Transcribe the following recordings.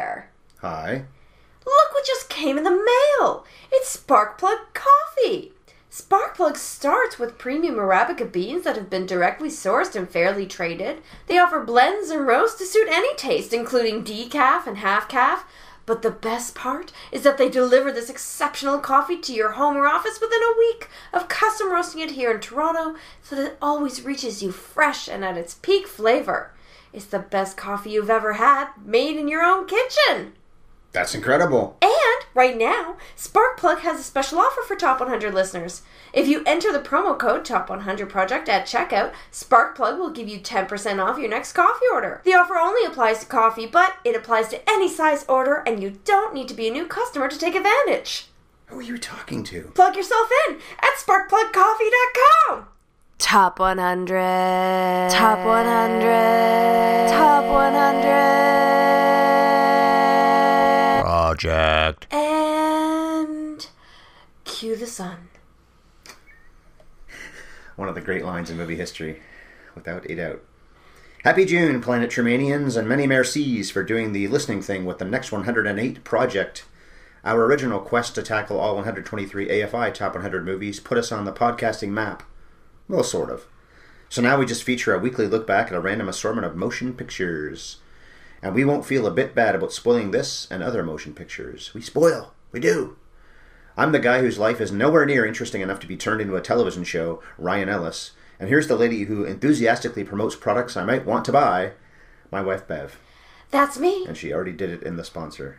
there. Hi. Look what just came in the mail. It's Sparkplug Coffee. Sparkplug starts with premium Arabica beans that have been directly sourced and fairly traded. They offer blends and roasts to suit any taste, including decaf and half-calf. But the best part is that they deliver this exceptional coffee to your home or office within a week of custom roasting it here in Toronto, so that it always reaches you fresh and at its peak flavor. It's the best coffee you've ever had, made in your own kitchen. That's incredible. And right now, Sparkplug has a special offer for Top 100 listeners. If you enter the promo code Top100Project at checkout, Sparkplug will give you 10% off your next coffee order. The offer only applies to coffee, but it applies to any size order, and you don't need to be a new customer to take advantage. Who are you talking to? Plug yourself in at sparkplugcoffee.com. Top 100. Top 100. Top 100. Project. And cue the sun. One of the great lines in movie history, without a doubt. Happy June, Planet Tremanians, and many mercies for doing the listening thing with the Next 108 Project. Our original quest to tackle all 123 AFI Top 100 movies put us on the podcasting map. Well, sort of. So now we just feature a weekly look back at a random assortment of motion pictures. And we won't feel a bit bad about spoiling this and other motion pictures. We spoil. We do. I'm the guy whose life is nowhere near interesting enough to be turned into a television show, Ryan Ellis. And here's the lady who enthusiastically promotes products I might want to buy, my wife Bev. That's me. And she already did it in the sponsor.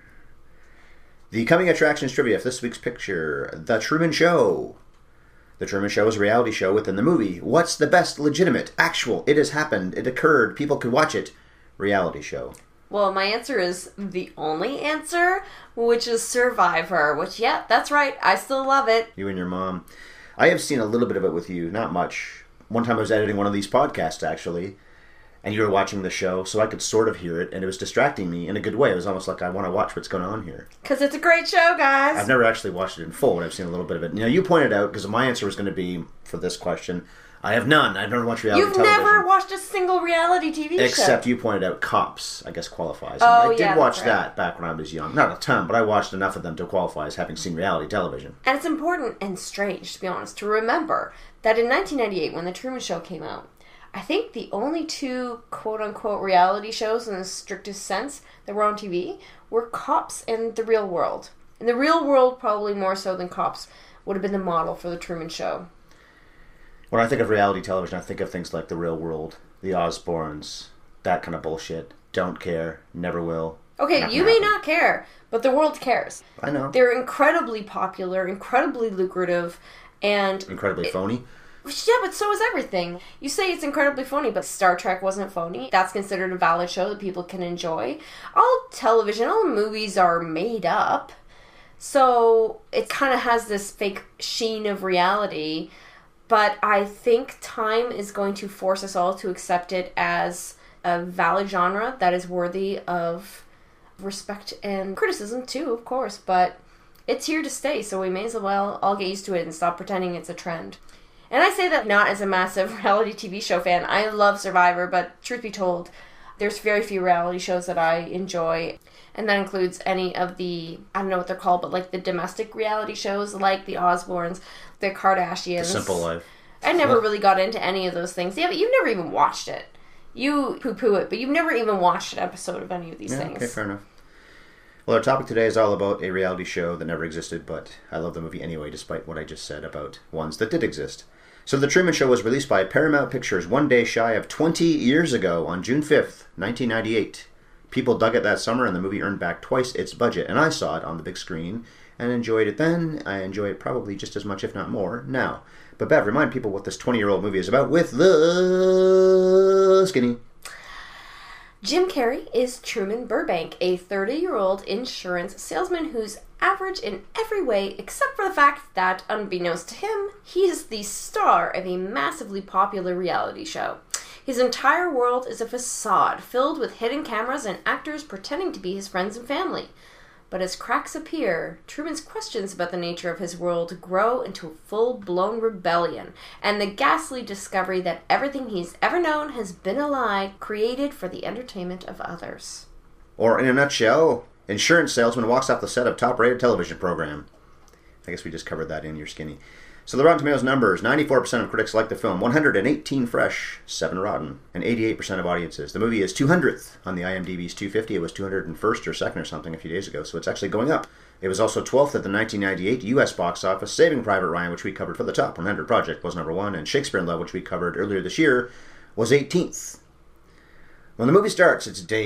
The coming attractions trivia for this week's picture, The Truman Show. The Truman Show is a reality show within the movie. What's the best, legitimate, actual, it has happened, it occurred, people could watch it, reality show? Well, my answer is the only answer, which is Survivor, which, yeah, that's right. I still love it. You and your mom. I have seen a little bit of it with you, not much. One time I was editing one of these podcasts, actually, and you were watching the show, so I could sort of hear it, and it was distracting me in a good way. It was almost like I want to watch what's going on here. Because it's a great show, guys. I've never actually watched it in full, but I've seen a little bit of it. Now, you pointed out, because my answer was going to be, for this question, I have none. I've never watched reality television. You've never watched a single reality TV show. Except you pointed out Cops, I guess, qualifies. Oh, I did watch right. that back when I was young. Not a ton, but I watched enough of them to qualify as having seen reality television. And it's important and strange, to be honest, to remember that in 1998, when The Truman Show came out, I think the only two quote-unquote reality shows in the strictest sense that were on TV were Cops and The Real World. And The Real World, probably more so than Cops, would have been the model for The Truman Show. When I think of reality television, I think of things like The Real World, The Osbournes, that kind of bullshit. Don't care, never will. Okay, you may not care, but the world cares. I know. They're incredibly popular, incredibly lucrative, and... Incredibly phony. Yeah, but so is everything. You say it's incredibly phony, but Star Trek wasn't phony. That's considered a valid show that people can enjoy. All television, all movies are made up. So it kind of has this fake sheen of reality. But I think time is going to force us all to accept it as a valid genre that is worthy of respect and criticism too, of course. But it's here to stay, so we may as well all get used to it and stop pretending it's a trend. And I say that not as a massive reality TV show fan. I love Survivor, but truth be told, there's very few reality shows that I enjoy. And that includes any of the, I don't know what they're called, but like the domestic reality shows like the Osbournes, the Kardashians. The Simple Life. I never really got into any of those things. Yeah, but you've never even watched it. You poo-poo it, but you've never even watched an episode of any of these things. Okay, fair enough. Well, our topic today is all about a reality show that never existed, but I love the movie anyway, despite what I just said about ones that did exist. So The Truman Show was released by Paramount Pictures one day shy of 20 years ago on June 5th, 1998. People dug it that summer, and the movie earned back twice its budget, and I saw it on the big screen and enjoyed it then. I enjoy it probably just as much, if not more, now. But Bev, remind people what this 20-year-old movie is about with the skinny. Jim Carrey is Truman Burbank, a 30-year-old insurance salesman who's average in every way except for the fact that, unbeknownst to him, he is the star of a massively popular reality show. His entire world is a facade filled with hidden cameras and actors pretending to be his friends and family. But as cracks appear, Truman's questions about the nature of his world grow into a full-blown rebellion, and the ghastly discovery that everything he's ever known has been a lie created for the entertainment of others. Or in a nutshell, Insurance salesman walks off the set of top-rated television program. I guess we just covered that in You're Skinny. So the Rotten Tomatoes numbers, 94% of critics like the film, 118 fresh, 7 rotten, and 88% of audiences. The movie is 200th on the IMDb's 250. It was 201st or 2nd or something a few days ago, so it's actually going up. It was also 12th at the 1998 U.S. box office. Saving Private Ryan, which we covered for the Top 100 Project, was number 1, and Shakespeare in Love, which we covered earlier this year, was 18th. When the movie starts, it's day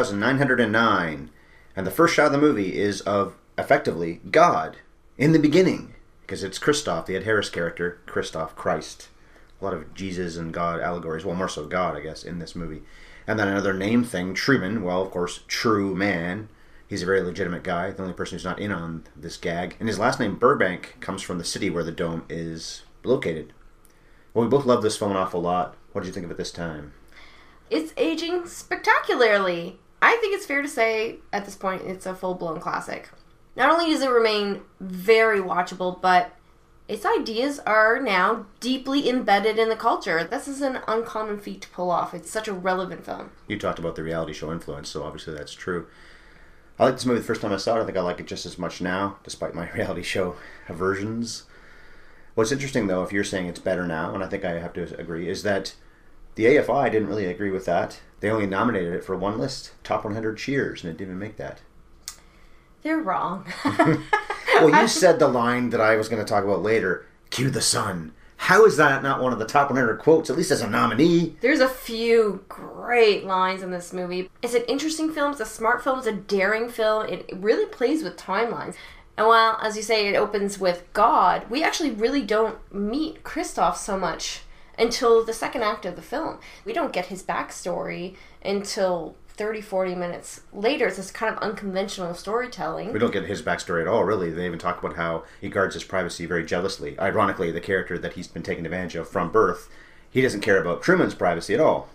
10,909, and the first shot of the movie is of, effectively, God in the beginning. Because it's Christoph, the Ed Harris character, Christoph, Christ. A lot of Jesus and God allegories. Well, more so God, I guess, in this movie. And then another name thing, Truman. Well, of course, True Man. He's a very legitimate guy. The only person who's not in on this gag. And his last name, Burbank, comes from the city where the dome is located. Well, we both love this film an awful lot. What did you think of it this time? It's aging spectacularly. I think it's fair to say, at this point, it's a full-blown classic. Not only does it remain very watchable, but its ideas are now deeply embedded in the culture. This is an uncommon feat to pull off. It's such a relevant film. You talked about the reality show influence, so obviously that's true. I liked this movie the first time I saw it. I think I like it just as much now, despite my reality show aversions. What's interesting, though, if you're saying it's better now, and I think I have to agree, is that the AFI didn't really agree with that. They only nominated it for one list, Top 100 Cheers, and it didn't even make that. They're wrong. Well, you said the line that I was going to talk about later, cue the sun. How is that not one of the top 100 quotes, at least as a nominee? There's a few great lines in this movie. It's an interesting film, it's a smart film, it's a daring film. It really plays with timelines. And while, as you say, it opens with God, we actually really don't meet Christoph so much until the second act of the film. We don't get his backstory until 30, 40 minutes later. It's this kind of unconventional storytelling. We don't get his backstory at all, really. They even talk about how he guards his privacy very jealously. Ironically, the character that he's been taken advantage of from birth, he doesn't care about Truman's privacy at all.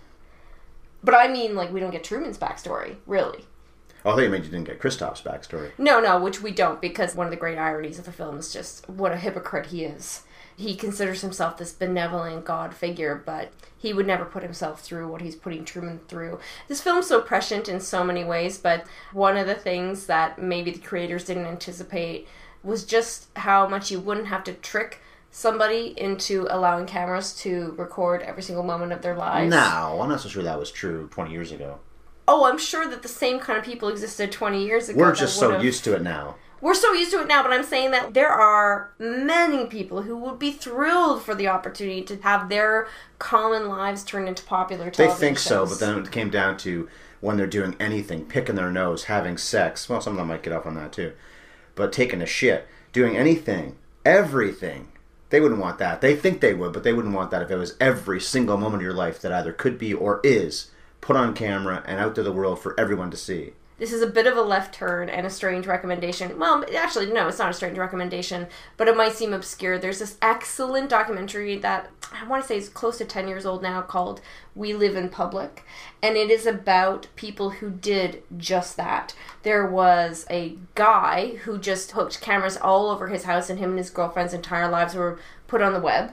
But I mean, like, we don't get Truman's backstory, really. Oh, I thought you meant you didn't get Christoph's backstory. No, which we don't, because one of the great ironies of the film is just what a hypocrite he is. He considers himself this benevolent God figure, but he would never put himself through what he's putting Truman through. This film's so prescient in so many ways, but one of the things that maybe the creators didn't anticipate was just how much you wouldn't have to trick somebody into allowing cameras to record every single moment of their lives. No, I'm not so sure that was true 20 years ago. Oh, I'm sure that the same kind of people existed 20 years ago. We're just so used to it now. We're so used to it now, but I'm saying that there are many people who would be thrilled for the opportunity to have their common lives turned into popular television They think shows. so, but then it came down to when they're doing anything, picking their nose, having sex. Well, some of them might get off on that too. But taking a shit, doing anything, everything. They wouldn't want that. They think they would, but they wouldn't want that if it was every single moment of your life that either could be or is put on camera and out to the world for everyone to see. This is a bit of a left turn and a strange recommendation. Well, actually, no, it's not a strange recommendation, but it might seem obscure. There's this excellent documentary that I want to say is close to 10 years old now called We Live in Public, and it is about people who did just that. There was a guy who just hooked cameras all over his house, and him and his girlfriend's entire lives were put on the web.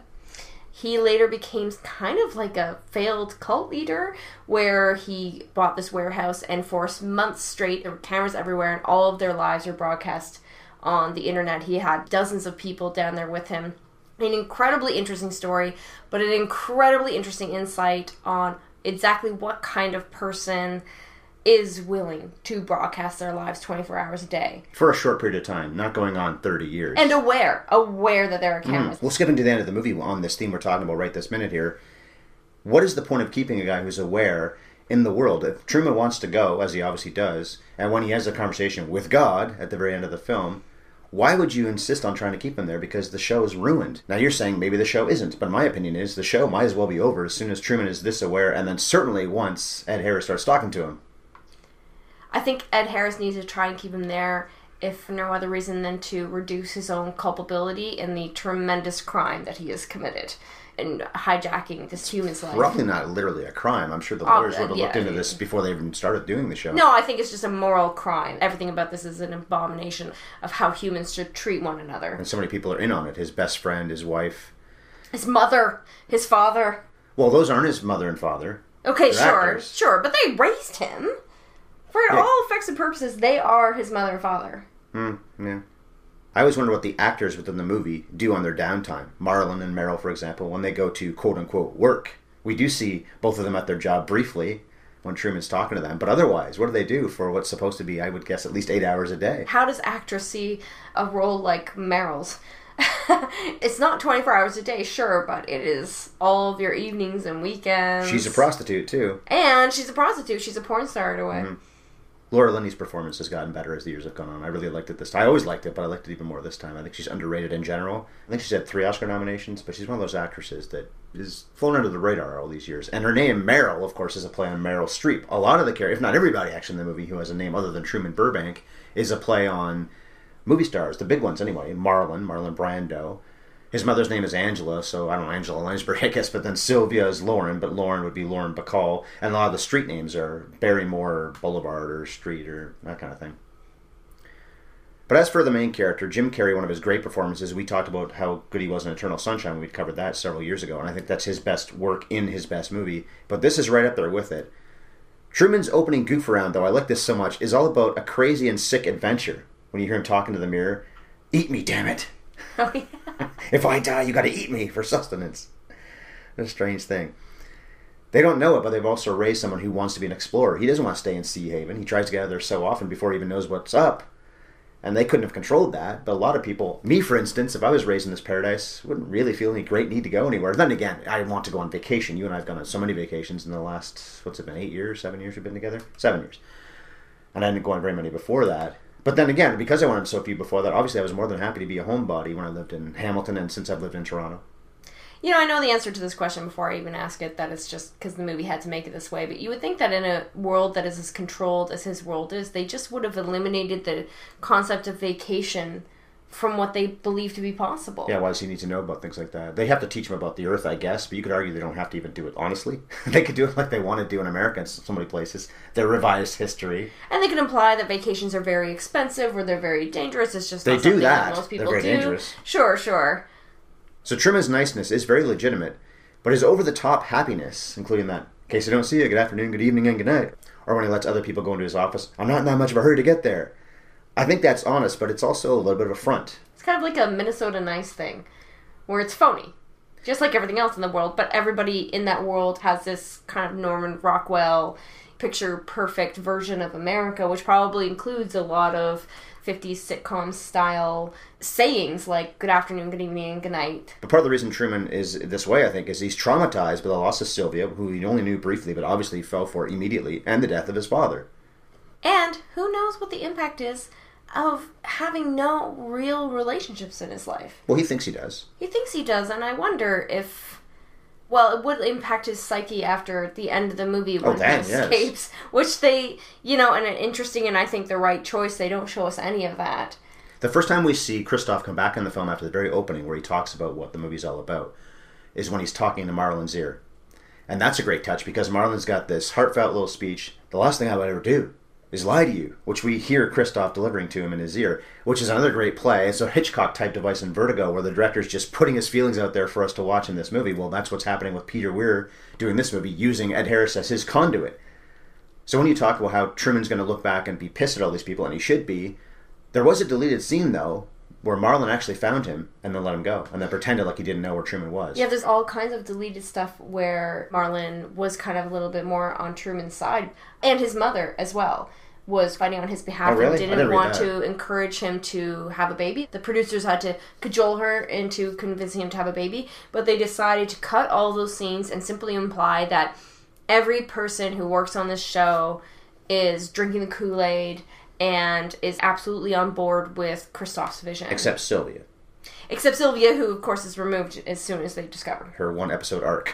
He later became kind of like a failed cult leader where he bought this warehouse and for months straight there were cameras everywhere and all of their lives were broadcast on the internet. He had dozens of people down there with him. An incredibly interesting story, but an incredibly interesting insight on exactly what kind of person is willing to broadcast their lives 24 hours a day. For a short period of time, not going on 30 years. And aware that there are cameras. We'll skip into the end of the movie on this theme we're talking about right this minute here. What is the point of keeping a guy who's aware in the world? If Truman wants to go, as he obviously does, and when he has a conversation with God at the very end of the film, why would you insist on trying to keep him there? Because the show is ruined. Now you're saying maybe the show isn't, but my opinion is the show might as well be over as soon as Truman is this aware, and then certainly once Ed Harris starts talking to him. I think Ed Harris needs to try and keep him there, if for no other reason than to reduce his own culpability in the tremendous crime that he has committed in hijacking this human's life. Probably not literally a crime. I'm sure the lawyers would have looked into this before they even started doing the show. No, I think it's just a moral crime. Everything about this is an abomination of how humans should treat one another. And so many people are in on it. His best friend, his wife. His mother, his father. Well, those aren't his mother and father. Okay, They're actors. sure, but they raised him. For all effects and purposes, they are his mother and father. Yeah. I always wonder what the actors within the movie do on their downtime. Marlon and Meryl, for example, when they go to quote-unquote work. We do see both of them at their job briefly when Truman's talking to them. But otherwise, what do they do for what's supposed to be, I would guess, at least 8 hours a day? How does actors see a role like Meryl's? It's not 24 hours a day, sure, but it is all of your evenings and weekends. She's a prostitute, too. And she's a prostitute. She's a porn star in a way. Laura Linney's performance has gotten better as the years have gone on. I really liked it this time. I always liked it, but I liked it even more this time. I think she's underrated in general. I think she's had 3 Oscar nominations, but she's one of those actresses that is flown under the radar all these years. And her name, Meryl, of course, is a play on Meryl Streep. A lot of the characters, if not everybody actually in the movie who has a name other than Truman Burbank, is a play on movie stars, the big ones anyway. Marlon Brando. His mother's name is Angela, so I don't know, Angela Lansbury, I guess, but then Sylvia is Lauren, but Lauren would be Lauren Bacall, and a lot of the street names are Barrymore Boulevard or Street or that kind of thing. But as for the main character, Jim Carrey, one of his great performances, we talked about how good he was in Eternal Sunshine. We covered that several years ago, and I think that's his best work in his best movie, but this is right up there with it. Truman's opening goof around, though, I like this so much, is all about a crazy and sick adventure. When you hear him talking to the mirror, "Eat me, damn it." Oh, yeah. If I die, you got to eat me for sustenance. What a strange thing. They don't know it, but they've also raised someone who wants to be an explorer. He doesn't want to stay in Sea Haven. He tries to get out of there so often before he even knows what's up. And they couldn't have controlled that. But a lot of people, me for instance, if I was raised in this paradise, wouldn't really feel any great need to go anywhere. Then again, I want to go on vacation. You and I have gone on so many vacations in the last, what's it been, 8 years, 7 years we've been together? 7 years. And I didn't go on very many before that. But then again, because I went on so few before that, obviously I was more than happy to be a homebody when I lived in Hamilton and since I've lived in Toronto. You know, I know the answer to this question before I even ask it, that it's just because the movie had to make it this way, but you would think that in a world that is as controlled as his world is, they just would have eliminated the concept of vacation from what they believe to be possible. Yeah, why does he need to know about things like that? They have to teach him about the Earth, I guess, but you could argue they don't have to even do it honestly. They could do it like they want to do in America in so many places. Their revised history. And they could imply that vacations are very expensive or they're very dangerous. It's just they not do something that. that most people They're very do. dangerous. Sure. So Truman's niceness is very legitimate, but his over-the-top happiness, including that, in case I don't see you, good afternoon, good evening, and good night, or when he lets other people go into his office, I'm not in that much of a hurry to get there. I think that's honest, but it's also a little bit of a front. It's kind of like a Minnesota Nice thing, where it's phony, just like everything else in the world, but everybody in that world has this kind of Norman Rockwell picture-perfect version of America, which probably includes a lot of 50s sitcom style sayings like good afternoon, good evening, and good night. But part of the reason Truman is this way, I think, is he's traumatized by the loss of Sylvia, who he only knew briefly, but obviously fell for immediately, and the death of his father. And who knows what the impact is of having no real relationships in his life. Well, he thinks he does. He thinks he does, and I wonder if, well, it would impact his psyche after the end of the movie when he escapes. Yes. Which they, you know, and an interesting and I think the right choice, they don't show us any of that. The first time we see Christoph come back in the film after the very opening where he talks about what the movie's all about is when he's talking to Marlon's ear. And that's a great touch because Marlon's got this heartfelt little speech. The last thing I would ever do is lie to you, which we hear Christoph delivering to him in his ear, which is another great play. It's a Hitchcock-type device in Vertigo where the director's just putting his feelings out there for us to watch in this movie. Well, that's what's happening with Peter Weir doing this movie, using Ed Harris as his conduit. So when you talk about how Truman's going to look back and be pissed at all these people, and he should be, there was a deleted scene, though, where Marlon actually found him and then let him go, and then pretended like he didn't know where Truman was. Yeah, there's all kinds of deleted stuff where Marlon was kind of a little bit more on Truman's side, and his mother as well was fighting on his behalf and didn't want to encourage him to have a baby. The producers had to cajole her into convincing him to have a baby, but they decided to cut all those scenes and simply imply that every person who works on this show is drinking the Kool-Aid and is absolutely on board with Christoph's vision. Except Sylvia. Except Sylvia, who of course is removed as soon as they discover her one-episode arc.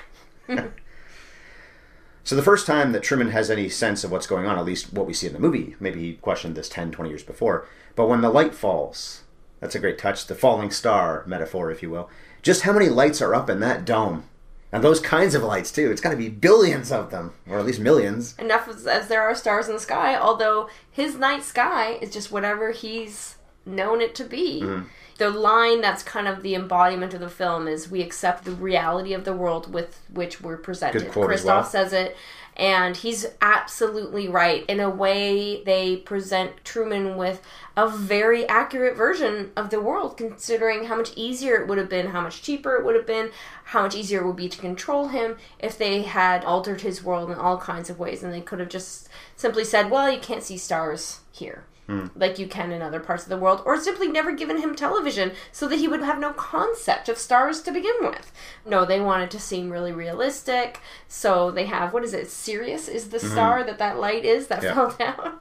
So the first time that Truman has any sense of what's going on, at least what we see in the movie, maybe he questioned this 10, 20 years before, but when the light falls, that's a great touch, the falling star metaphor, if you will, just how many lights are up in that dome? And those kinds of lights, too. It's got to be billions of them, or at least millions. Enough as there are stars in the sky, although his night sky is just whatever he's known it to be. The line that's kind of the embodiment of the film is, we accept the reality of the world with which we're presented. Good quote as Christoph well. says it, and he's absolutely right. In a way, they present Truman with a very accurate version of the world, considering how much easier it would have been, how much cheaper it would have been, how much easier it would be to control him if they had altered his world in all kinds of ways, and they could have just simply said, well, you can't see stars here, like you can in other parts of the world, or simply never given him television so that he would have no concept of stars to begin with. No, they wanted to seem really realistic, so they have, what is it, Sirius is the star that light is that fell down?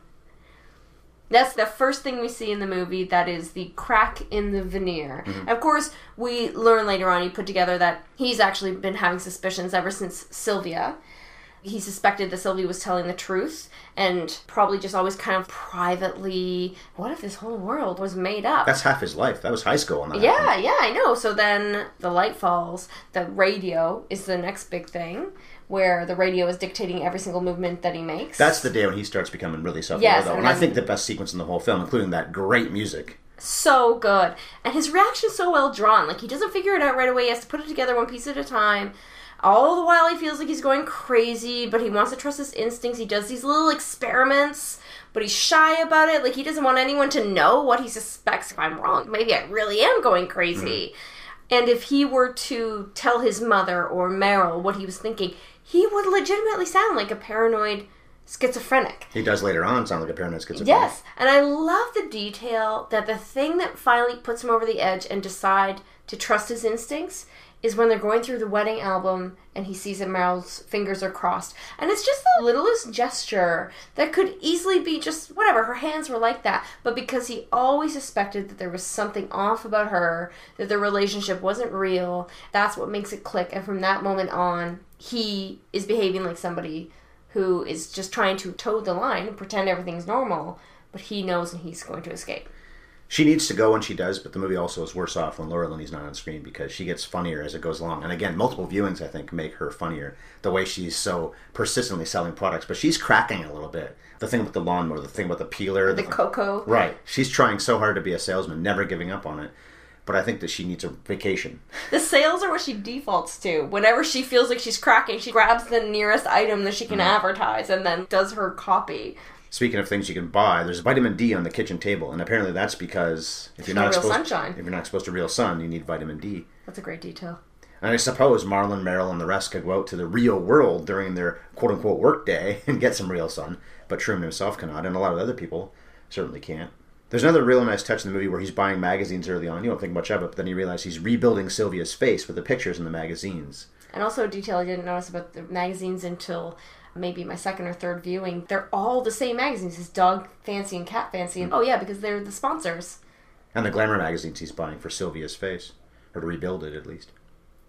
That's the first thing we see in the movie, that is the crack in the veneer. Of course, we learn later on, he put together that he's actually been having suspicions ever since Sylvia. He suspected that Sylvia was telling the truth, and probably just always kind of privately, what if this whole world was made up? That's half his life. That was high school. And that Yeah, happened. yeah, I know. So then the light falls. The radio is the next big thing, where the radio is dictating every single movement that he makes. That's the day when he starts becoming really self-aware, Yes, though. and And I then- think the best sequence in the whole film, including that great music. So good. And his reaction's so well drawn. Like, he doesn't figure it out right away. He has to put it together one piece at a time. All the while he feels like he's going crazy, but he wants to trust his instincts. He does these little experiments, but he's shy about it. Like, he doesn't want anyone to know what he suspects. If I'm wrong, maybe I really am going crazy. And if he were to tell his mother or Meryl what he was thinking, he would legitimately sound like a paranoid schizophrenic. He does later on sound like a paranoid schizophrenic. Yes, and I love the detail that the thing that finally puts him over the edge and decide to trust his instincts is when they're going through the wedding album and he sees that Meryl's fingers are crossed. And it's just the littlest gesture that could easily be just whatever, her hands were like that. But because he always suspected that there was something off about her, that the relationship wasn't real, that's what makes it click. And from that moment on, he is behaving like somebody who is just trying to toe the line and pretend everything's normal, but he knows and he's going to escape. She needs to go when she does, but the movie also is worse off when Laura Linney's not on screen because she gets funnier as it goes along. And again, multiple viewings, I think, make her funnier. The way she's so persistently selling products. But she's cracking a little bit. The thing with the lawnmower, the thing with the peeler. The cocoa. Right. She's trying so hard to be a salesman, never giving up on it. But I think that she needs a vacation. The sales are what she defaults to. Whenever she feels like she's cracking, she grabs the nearest item that she can advertise and then does her copy. Speaking of things you can buy, there's vitamin D on the kitchen table, and apparently that's because if you're not real exposed, sunshine. if you're not exposed to real sun, you need vitamin D. That's a great detail. And I suppose Marlon, Meryl, and the rest could go out to the real world during their quote-unquote work day and get some real sun, but Truman himself cannot, and a lot of other people certainly can't. There's another real nice touch in the movie where he's buying magazines early on. You don't think much of it, but then you realize he's rebuilding Sylvia's face with the pictures in the magazines. And also a detail I didn't notice about the magazines until maybe my second or third viewing. They're all the same magazines. It's Dog Fancy and Cat Fancy. And, oh yeah, because they're the sponsors. And the glamour magazines he's buying for Sylvia's face. Or to rebuild it, at least.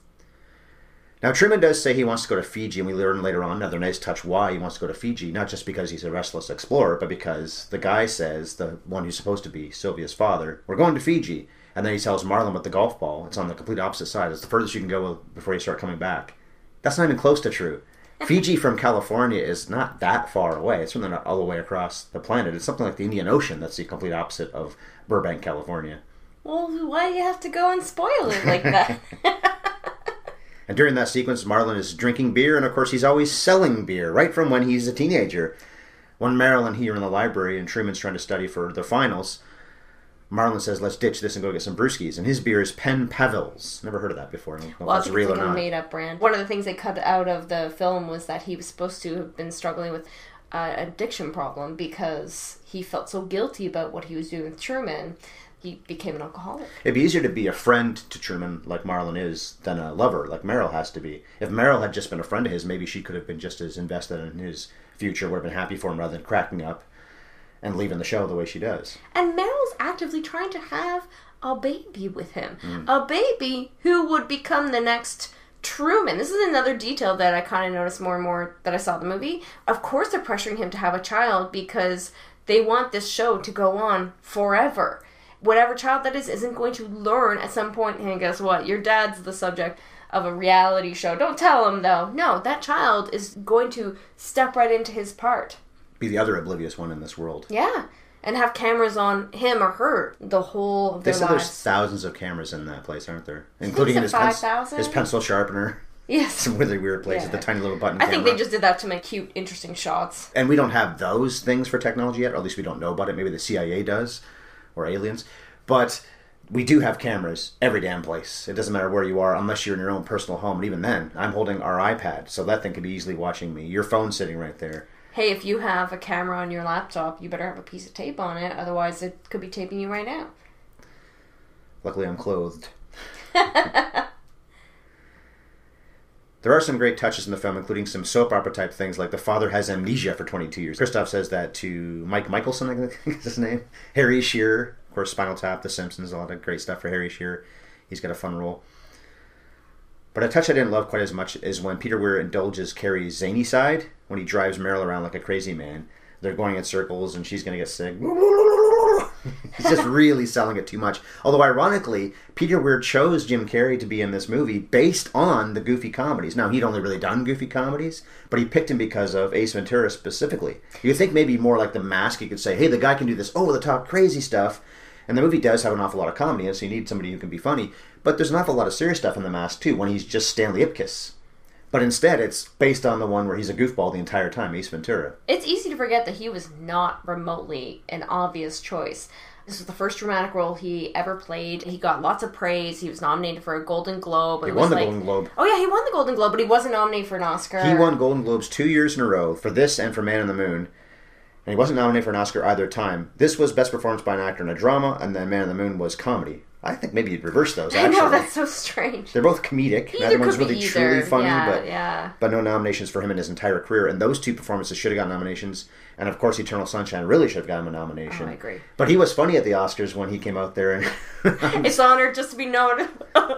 Now, Truman does say he wants to go to Fiji, and we learn later on, another nice touch, why he wants to go to Fiji. Not just because he's a restless explorer, but because the guy says, the one who's supposed to be Sylvia's father, we're going to Fiji. And then he tells Marlon with the golf ball, it's on the complete opposite side. It's the furthest you can go before you start coming back. That's not even close to true. Fiji from California is not that far away. It's certainly not all the way across the planet. It's something like the Indian Ocean that's the complete opposite of Burbank, California. Well, why do you have to go and spoil it like that? And during that sequence, Marlon is drinking beer, and of course he's always selling beer, right from when he's a teenager. When Meryl and he are in the library and Truman's trying to study for the finals, Marlon says, let's ditch this and go get some brewskis. And his beer is Penn Pavils. Never heard of that before. I don't know Well, if I it's think real it's or like a not. made-up brand. One of the things they cut out of the film was that he was supposed to have been struggling with an addiction problem because he felt so guilty about what he was doing with Truman. He became an alcoholic. It'd be easier to be a friend to Truman, like Marlon is, than a lover, like Meryl has to be. If Meryl had just been a friend of his, maybe she could have been just as invested in his future, would have been happy for him rather than cracking up and leaving the show the way she does. And Meryl's actively trying to have a baby with him. A baby who would become the next Truman. This is another detail that I kind of noticed more and more that I saw the movie. Of course they're pressuring him to have a child because they want this show to go on forever. Whatever child that is isn't going to learn at some point, and guess what? Your dad's the subject of a reality show. Don't tell him, though. No, that child is going to step right into his part. Be the other oblivious one in this world. Yeah. and have cameras on him or her the whole of They their said there's lives. thousands of cameras in that place, aren't there? Including in his, 5,000? his pencil sharpener. Yes. Some really weird places, the tiny little button I camera. think they just did that to make cute, interesting shots. And we don't have those things for technology yet, or at least we don't know about it. Maybe the CIA does, or aliens. But we do have cameras every damn place. It doesn't matter where you are, unless you're in your own personal home. And even then, I'm holding our iPad, so that thing could be easily watching me. Your phone's sitting right there. Hey, if you have a camera on your laptop, you better have a piece of tape on it, otherwise it could be taping you right now. Luckily, I'm clothed. There are some great touches in the film, including some soap opera type things like the father has amnesia for 22 years. Christoph says that to Mike Michelson, I think is his name. Harry Shearer, of course, Spinal Tap, The Simpsons, a lot of great stuff for Harry Shearer. He's got a fun role. But a touch I didn't love quite as much is when Peter Weir indulges Carrie's zany side, when he drives Meryl around like a crazy man. They're going in circles and she's going to get sick. He's just really selling it too much. Although, ironically, Peter Weir chose Jim Carrey to be in this movie based on the Goofy comedies. Now, he'd only really done Goofy comedies, but he picked him because of Ace Ventura specifically. You think maybe more like The Mask, you could say, hey, the guy can do this over-the-top crazy stuff. And the movie does have an awful lot of comedy in it, so you need somebody who can be funny. But there's an awful lot of serious stuff in The Mask, too, when he's just Stanley Ipkiss. But instead, it's based on the one where he's a goofball the entire time, Ace Ventura. It's easy to forget that he was not remotely an obvious choice. This was the first dramatic role he ever played. He got lots of praise. He was nominated for a Golden Globe. He won the Golden Globe. Oh yeah, he won the Golden Globe, but he wasn't nominated for an Oscar. He won Golden Globes 2 years in a row for this and for Man on the Moon. And he wasn't nominated for an Oscar either time. This was Best Performance by an Actor in a Drama, and then Man on the Moon was Comedy. I think maybe you'd reverse those, actually. I know, that's so strange. They're both comedic. Either That one's could be really either. truly funny, Yeah, but no nominations for him in his entire career. And those two performances should have got nominations. And of course, Eternal Sunshine really should have gotten him a nomination. Oh, I agree. But he was funny at the Oscars when he came out there. And It's honored just to be known.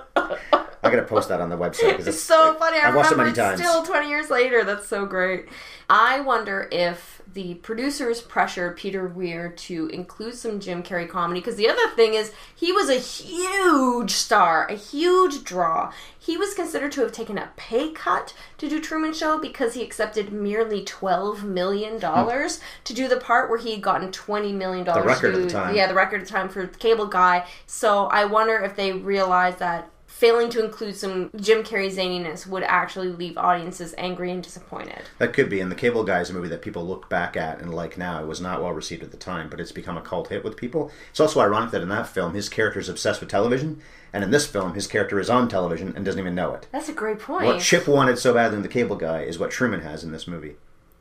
I gotta post that on the website. 'Cause It's so funny. I watched it remember many times. Still 20 years later. That's so great. I wonder if the producers pressured Peter Weir to include some Jim Carrey comedy, because the other thing is he was a huge star, a huge draw. He was considered to have taken a pay cut to do Truman Show because he accepted merely $12 million to do the part where he had gotten $20 million. The record at the time. Yeah, the record at the time for the Cable Guy. So I wonder if they realized that failing to include some Jim Carrey zaniness would actually leave audiences angry and disappointed. That could be. And The Cable Guy is a movie that people look back at and like now. It was not well received at the time, but it's become a cult hit with people. It's also ironic that in that film, his character is obsessed with television, and in this film, his character is on television and doesn't even know it. That's a great point. What Chip wanted so badly in The Cable Guy is what Truman has in this movie.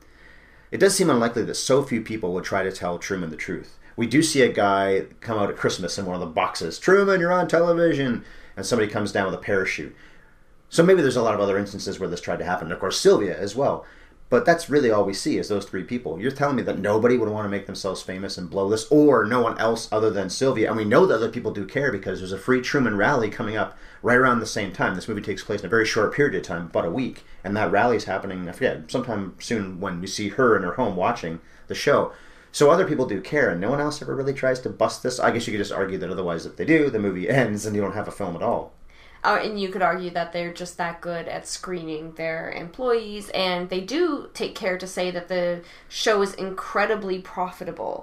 It does seem unlikely that so few people would try to tell Truman the truth. We do see a guy come out at Christmas in one of the boxes. Truman, you're on television! And somebody comes down with a parachute. So maybe there's a lot of other instances where this tried to happen. And of course, Sylvia as well. But that's really all we see is those three people. You're telling me that nobody would want to make themselves famous and blow this, or no one else other than Sylvia. And we know that other people do care because there's a free Truman rally coming up right around the same time. This movie takes place in a very short period of time, about a week. And that rally is happening, I forget, sometime soon when we see her in her home watching the show. So other people do care, and no one else ever really tries to bust this. I guess you could just argue that otherwise if they do, the movie ends and you don't have a film at all. And you could argue that they're just that good at screening their employees, and they do take care to say that the show is incredibly profitable.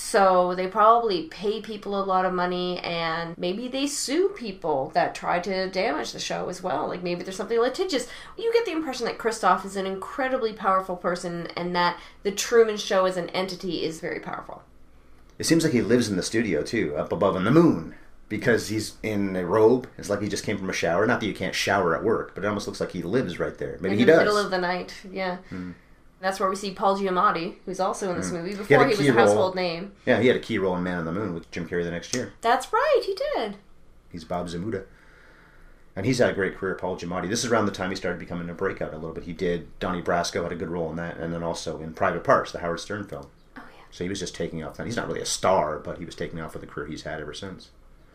So they probably pay people a lot of money, and maybe they sue people that try to damage the show as well. Like maybe there's something litigious. You get the impression that Christoph is an incredibly powerful person, and that the Truman Show as an entity is very powerful. It seems like he lives in the studio, too, up above in the moon. Because he's in a robe. It's like he just came from a shower. Not that you can't shower at work, but it almost looks like he lives right there. Maybe he does. In the middle of the night, yeah. That's where we see Paul Giamatti, who's also in this movie, He before had a he was key a household role. name. Yeah, he had a key role in Man on the Moon with Jim Carrey the next year. That's right, he did. He's Bob Zamuda. And he's had a great career, Paul Giamatti. This is around the time he started becoming a breakout a little bit. He did, Donnie Brasco had a good role in that, and then also in Private Parts, the Howard Stern film. Oh, yeah. So he was just taking off then. He's not really a star, but he was taking off with the career he's had ever since.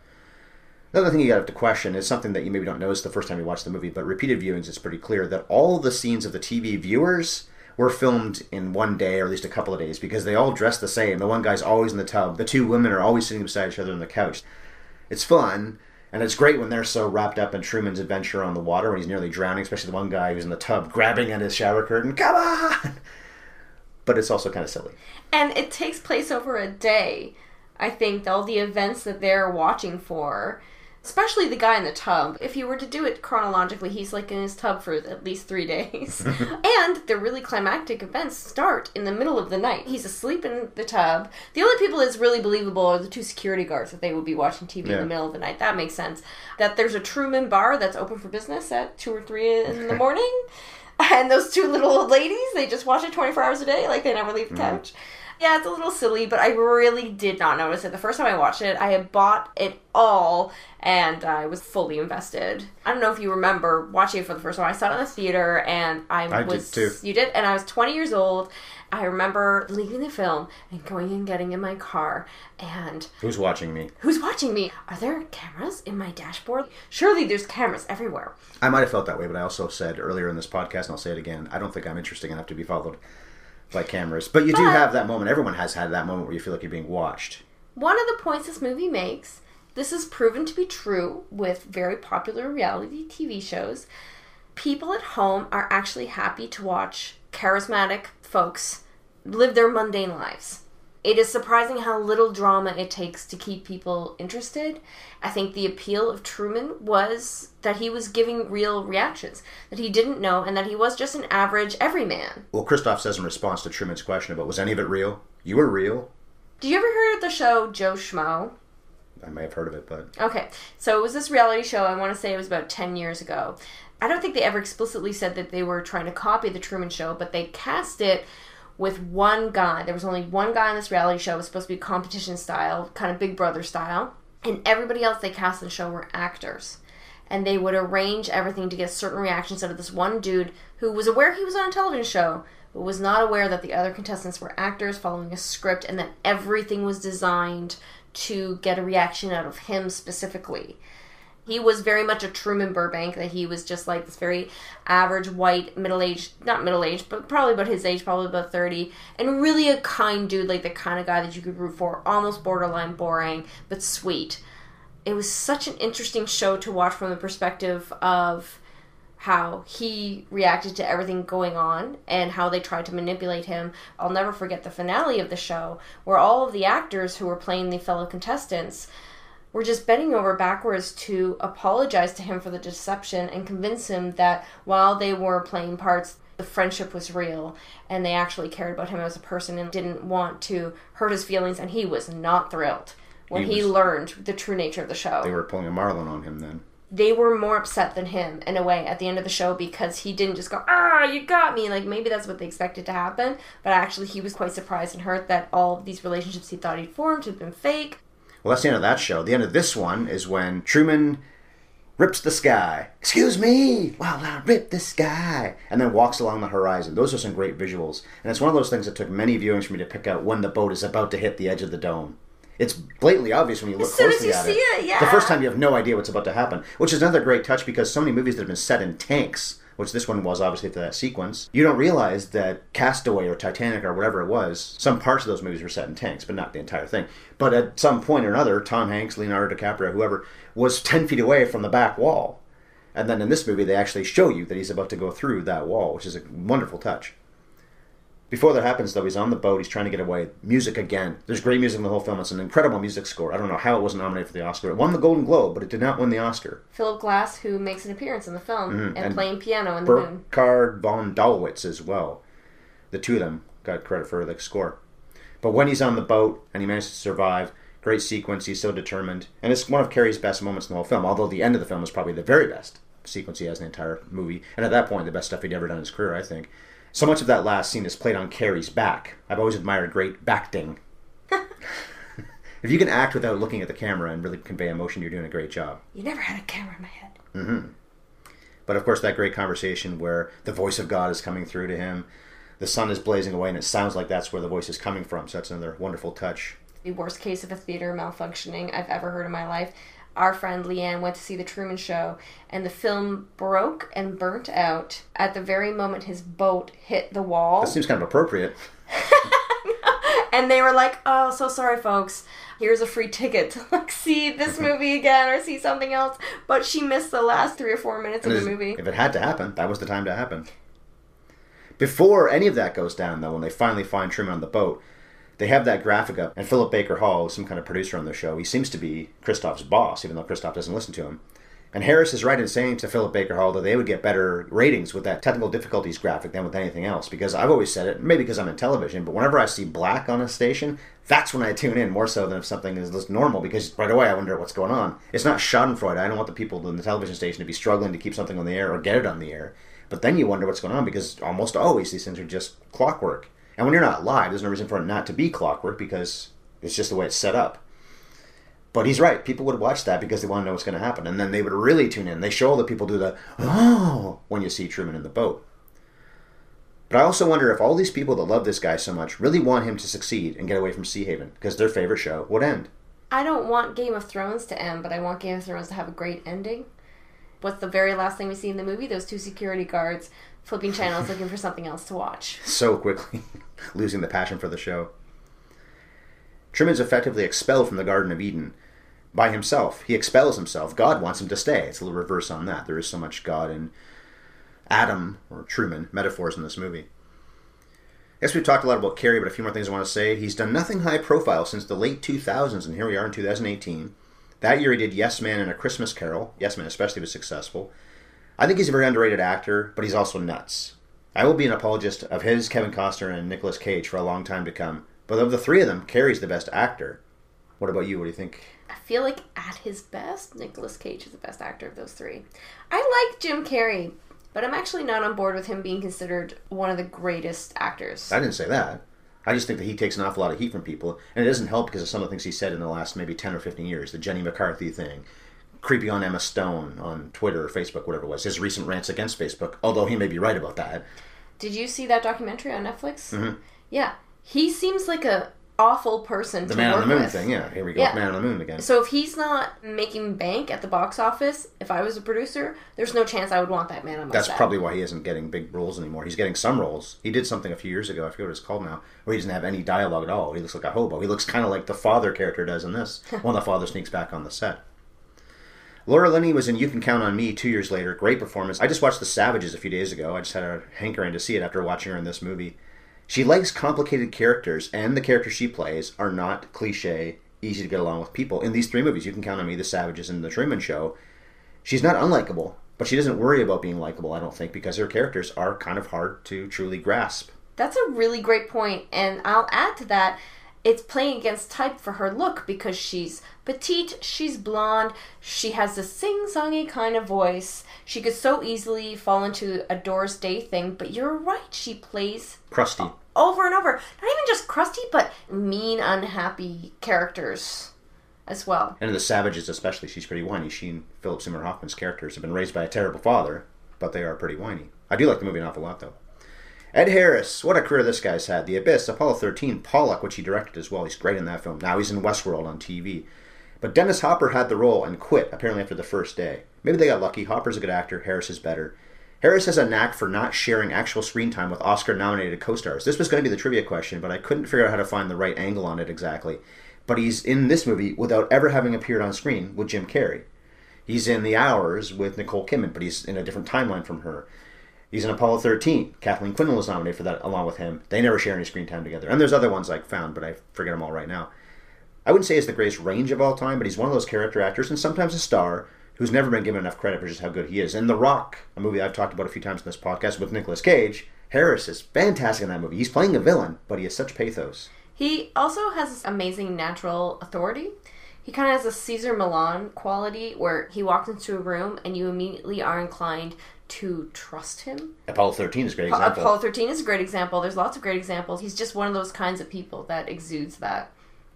Another thing you got to question is something that you maybe don't notice the first time you watch the movie, but repeated viewings, it's pretty clear that all the scenes of the TV viewers were filmed in one day, or at least a couple of days, because they all dress the same. The one guy's always in the tub. The two women are always sitting beside each other on the couch. It's fun, and it's great when they're so wrapped up in Truman's adventure on the water when he's nearly drowning, especially the one guy who's in the tub grabbing at his shower curtain. Come on! but it's also kind of silly. And it takes place over a day. I think all the events that they're watching for, especially the guy in the tub, if you were to do it chronologically, he's like in his tub for at least 3 days. And the really climactic events start in the middle of the night. He's asleep in the tub. The only people that's really believable are the 2 security guards that they would be watching TV in the middle of the night. That makes sense. That there's a Truman bar that's open for business at 2 or 3 in the morning. And those 2 little old ladies, they just watch it 24 hours a day, like they never leave the couch. Yeah, it's a little silly, but I really did not notice it. The first time I watched it, I had bought it all, and I was fully invested. I don't know if you remember watching it for the first time. I saw it in the theater, and I did too. You did? And I was 20 years old. I remember leaving the film and going and getting in my car, and... Who's watching me? Who's watching me? Are there cameras in my dashboard? Surely there's cameras everywhere. I might have felt that way, but I also said earlier in this podcast, and I'll say it again, I don't think I'm interesting enough to be followed by cameras. But you do have that moment. Everyone has had that moment where you feel like you're being watched. One of the points this movie makes, this is proven to be true with very popular reality TV shows, people at home are actually happy to watch charismatic folks live their mundane lives. It is surprising how little drama it takes to keep people interested. I think the appeal of Truman was that he was giving real reactions, that he didn't know, and that he was just an average everyman. Well, Christoph says in response to Truman's question about, was any of it real? You were real? Did you ever hear of the show Joe Schmo? I may have heard of it, but... Okay, so it was this reality show, I want to say it was about 10 years ago. I don't think they ever explicitly said that they were trying to copy the Truman Show, but they cast it with one guy. There was only one guy in this reality show. It was supposed to be competition style, kind of Big Brother style. And everybody else they cast in the show were actors. And they would arrange everything to get certain reactions out of this one dude who was aware he was on a television show, but was not aware that the other contestants were actors following a script and that everything was designed to get a reaction out of him specifically. He was very much a Truman Burbank, that he was just like this very average, white, middle-aged, not middle-aged, but probably about his age, probably about 30, and really a kind dude, like the kind of guy that you could root for, almost borderline boring, but sweet. It was such an interesting show to watch from the perspective of how he reacted to everything going on and how they tried to manipulate him. I'll never forget the finale of the show, where all of the actors who were playing the fellow contestants were just bending over backwards to apologize to him for the deception and convince him that while they were playing parts, the friendship was real and they actually cared about him as a person and didn't want to hurt his feelings, and he was not thrilled when he learned the true nature of the show. They were pulling a Marlon on him then. They were more upset than him, in a way, at the end of the show, because he didn't just go, you got me. Like, maybe that's what they expected to happen, but actually he was quite surprised and hurt that all of these relationships he thought he'd formed had been fake. Well, that's the end of that show. The end of this one is when Truman rips the sky. Excuse me, while I rip the sky. And then walks along the horizon. Those are some great visuals. And it's one of those things that took many viewings for me to pick out when the boat is about to hit the edge of the dome. It's blatantly obvious when you look closely at it. As soon as you see it, yeah. The first time you have no idea what's about to happen. Which is another great touch, because so many movies that have been set in tanks, which this one was obviously to that sequence, you don't realize that Castaway or Titanic or whatever it was, some parts of those movies were set in tanks, but not the entire thing. But at some point or another, Tom Hanks, Leonardo DiCaprio, whoever, was 10 feet away from the back wall. And then in this movie, they actually show you that he's about to go through that wall, which is a wonderful touch. Before that happens, though, he's on the boat, he's trying to get away. Music again. There's great music in the whole film. It's an incredible music score. I don't know how it wasn't nominated for the Oscar. It won the Golden Globe, but it did not win the Oscar. Philip Glass, who makes an appearance in the film, and playing piano in the moon. Burkhard von Dalwitz as well. The two of them got credit for the score. But when he's on the boat, and he manages to survive, great sequence, he's so determined. And it's one of Carey's best moments in the whole film, although the end of the film is probably the very best sequence he has in the entire movie. And at that point, the best stuff he'd ever done in his career, I think. So much of that last scene is played on Carey's back. I've always admired great acting. If you can act without looking at the camera and really convey emotion, you're doing a great job. You never had a camera in my head. Mm-hmm. But of course, that great conversation where the voice of God is coming through to him, the sun is blazing away, and it sounds like that's where the voice is coming from. So that's another wonderful touch. The worst case of a theater malfunctioning I've ever heard in my life. Our friend Leanne went to see The Truman Show, and the film broke and burnt out at the very moment his boat hit the wall. That seems kind of appropriate. And they were like, oh, so sorry, folks. Here's a free ticket to see this movie again or see something else. But she missed the last 3 or 4 minutes of the movie. If it had to happen, that was the time to happen. Before any of that goes down, though, when they finally find Truman on the boat, they have that graphic up, and Philip Baker Hall, some kind of producer on the show, he seems to be Christoph's boss, even though Christoph doesn't listen to him. And Harris is right in saying to Philip Baker Hall that they would get better ratings with that technical difficulties graphic than with anything else. Because I've always said it, maybe because I'm in television, but whenever I see black on a station, that's when I tune in more so than if something is normal, because right away I wonder what's going on. It's not schadenfreude. I don't want the people in the television station to be struggling to keep something on the air or get it on the air. But then you wonder what's going on, because almost always these things are just clockwork. And when you're not live, there's no reason for it not to be clockwork, because it's just the way it's set up. But he's right. People would watch that because they want to know what's going to happen. And then they would really tune in. They show all the people do the, oh, when you see Truman in the boat. But I also wonder if all these people that love this guy so much really want him to succeed and get away from Sea Haven, because their favorite show would end. I don't want Game of Thrones to end, but I want Game of Thrones to have a great ending. What's the very last thing we see in the movie? Those two security guards flipping channels looking for something else to watch. So quickly losing the passion for the show. Truman's effectively expelled from the Garden of Eden by himself. He expels himself. God wants him to stay. It's a little reverse on that. There is so much God and Adam, or Truman, metaphors in this movie. I guess we've talked a lot about Carrie, but a few more things I want to say. He's done nothing high profile since the late 2000s, and here we are in 2018. That year he did Yes Man and A Christmas Carol. Yes Man especially was successful. I think he's a very underrated actor, but he's also nuts. I will be an apologist of his, Kevin Costner, and Nicolas Cage for a long time to come. But of the three of them, Carrie's the best actor. What about you? What do you think? I feel like at his best, Nicolas Cage is the best actor of those three. I like Jim Carrey, but I'm actually not on board with him being considered one of the greatest actors. I didn't say that. I just think that he takes an awful lot of heat from people, and it doesn't help because of some of the things he said in the last maybe 10 or 15 years. The Jenny McCarthy thing, creepy on Emma Stone on Twitter or Facebook, whatever it was. His recent rants against Facebook, although he may be right about that. Did you see that documentary on Netflix? Mm-hmm. Yeah. He seems like a awful person to work with. The Man on the Moon thing, yeah. Here we go, yeah. Man on the Moon again. So if he's not making bank at the box office, if I was a producer, there's no chance I would want that man on my That's set. probably why he isn't getting big roles anymore. He's getting some roles. He did something a few years ago, I forget what it's called now, where he doesn't have any dialogue at all. He looks like a hobo. He looks kind of like the father character does in this, when the father sneaks back on the set. Laura Linney was in You Can Count on Me 2 years later. Great performance. I just watched The Savages a few days ago. I just had a hankering to see it after watching her in this movie. She likes complicated characters, and the characters she plays are not cliche, easy to get along with people. In these three movies, You Can Count on Me, The Savages, and The Truman Show, she's not unlikable, but she doesn't worry about being likable, I don't think, because her characters are kind of hard to truly grasp. That's a really great point, and I'll add to that, it's playing against type for her look, because she's petite, she's blonde, she has this sing-songy kind of voice. She could so easily fall into a Doris Day thing, but you're right, she plays crusty over and over. Not even just crusty, but mean, unhappy characters as well. And in The Savages especially, she's pretty whiny. She and Philip Seymour Hoffman's characters have been raised by a terrible father, but they are pretty whiny. I do like the movie an awful lot, though. Ed Harris, what a career this guy's had. The Abyss, Apollo 13, Pollock, which he directed as well. He's great in that film. Now he's in Westworld on TV. But Dennis Hopper had the role and quit, apparently after the first day. Maybe they got lucky. Hopper's a good actor. Harris is better. Harris has a knack for not sharing actual screen time with Oscar-nominated co-stars. This was going to be the trivia question, but I couldn't figure out how to find the right angle on it exactly. But he's in this movie without ever having appeared on screen with Jim Carrey. He's in The Hours with Nicole Kidman, but he's in a different timeline from her. He's in Apollo 13. Kathleen Quinlan was nominated for that along with him. They never share any screen time together. And there's other ones I found, but I forget them all right now. I wouldn't say he's the greatest range of all time, but he's one of those character actors, and sometimes a star, who's never been given enough credit for just how good he is. In The Rock, a movie I've talked about a few times in this podcast with Nicolas Cage, Harris is fantastic in that movie. He's playing a villain, but he has such pathos. He also has this amazing natural authority. He kind of has a Cesar Millan quality where he walks into a room and you immediately are inclined to trust him. Apollo 13 is a great example. Apollo 13 is a great example. There's lots of great examples. He's just one of those kinds of people that exudes that.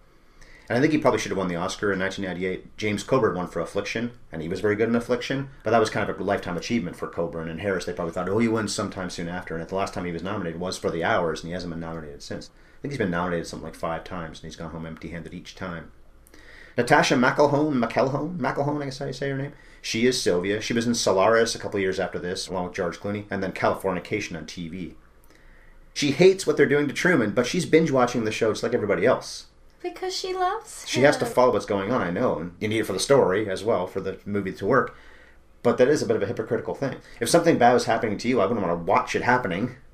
And I think he probably should have won the Oscar in 1998. James Coburn won for Affliction, and he was very good in Affliction. But that was kind of a lifetime achievement for Coburn. And Harris, they probably thought, oh, he wins sometime soon after. And the last time he was nominated was for The Hours, and he hasn't been nominated since. I think he's been nominated something like 5 times, and he's gone home empty-handed each time. Natasha McElhone, I guess how you say her name. She is Sylvia. She was in Solaris a couple of years after this, along with George Clooney, and then Californication on TV. She hates what they're doing to Truman, but she's binge-watching the show just like everybody else. Because she loves him. She has to follow what's going on, I know, and you need it for the story as well, for the movie to work. But that is a bit of a hypocritical thing. If something bad was happening to you, I wouldn't want to watch it happening.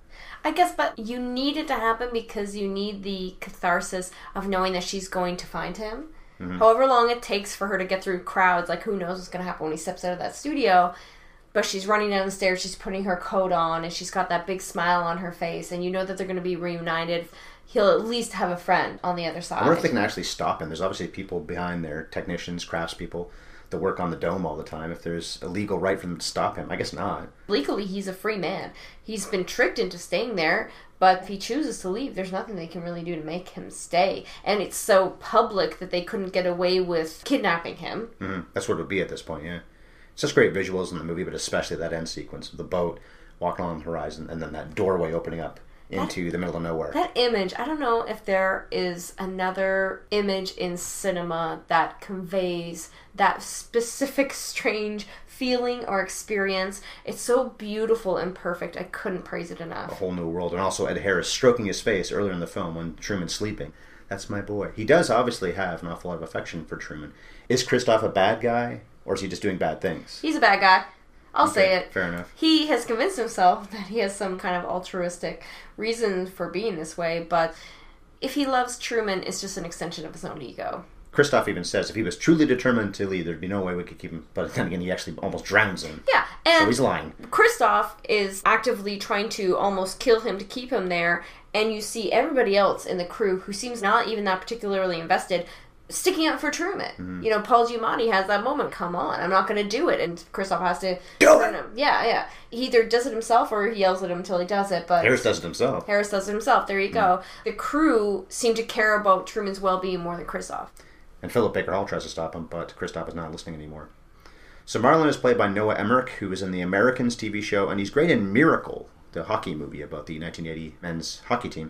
I guess, but you need it to happen because you need the catharsis of knowing that she's going to find him. Mm-hmm. However long it takes for her to get through crowds, like who knows what's going to happen when he steps out of that studio. But she's running down the stairs, she's putting her coat on, and she's got that big smile on her face, and you know that they're going to be reunited. He'll at least have a friend on the other side. I wonder if they can actually stop him. There's obviously people behind there, technicians, craftspeople, that work on the dome all the time. If there's a legal right for them to stop him, I guess not. Legally, he's a free man. He's been tricked into staying there, but if he chooses to leave, there's nothing they can really do to make him stay. And it's so public that they couldn't get away with kidnapping him. Mm-hmm. That's what it would be at this point, yeah. Such great visuals in the movie, but especially that end sequence of the boat walking along the horizon and then that doorway opening up into the middle of nowhere. That image, I don't know if there is another image in cinema that conveys that specific strange feeling or experience. It's so beautiful and perfect. I couldn't praise it enough. A whole new world. And also Ed Harris stroking his face earlier in the film when Truman's sleeping. That's my boy. He does obviously have an awful lot of affection for Truman. Is Christof a bad guy? Or is he just doing bad things? He's a bad guy. I'll say it. Fair enough. He has convinced himself that he has some kind of altruistic reason for being this way, but if he loves Truman, it's just an extension of his own ego. Christof even says if he was truly determined to leave, there'd be no way we could keep him. But then again, he actually almost drowns him. Yeah, and so he's lying. Christof is actively trying to almost kill him to keep him there, and you see everybody else in the crew who seems not even that particularly invested sticking up for Truman. Mm-hmm. You know, Paul Giamatti has that moment, come on, I'm not going to do it. And Christof has to... Do it! Yeah. He either does it himself or he yells at him until he does it. But Harris does it himself. There you go. The crew seem to care about Truman's well-being more than Christof. And Philip Baker Hall tries to stop him, but Christof is not listening anymore. So Marlin is played by Noah Emmerich, who is in the Americans TV show, and he's great in Miracle, the hockey movie about the 1980 men's hockey team.